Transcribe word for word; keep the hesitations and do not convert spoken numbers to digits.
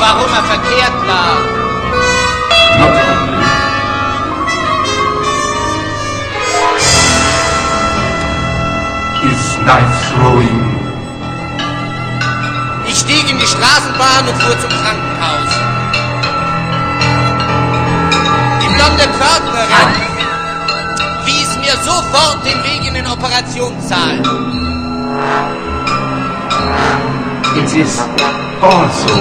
warum er verkehrt lag. Not only. Is knife throwing. Ich stieg in die Straßenbahn und fuhr zum Krankenhaus. Die blonde Pförtnerin wies mir sofort den Weg in den Operationssaal. It is also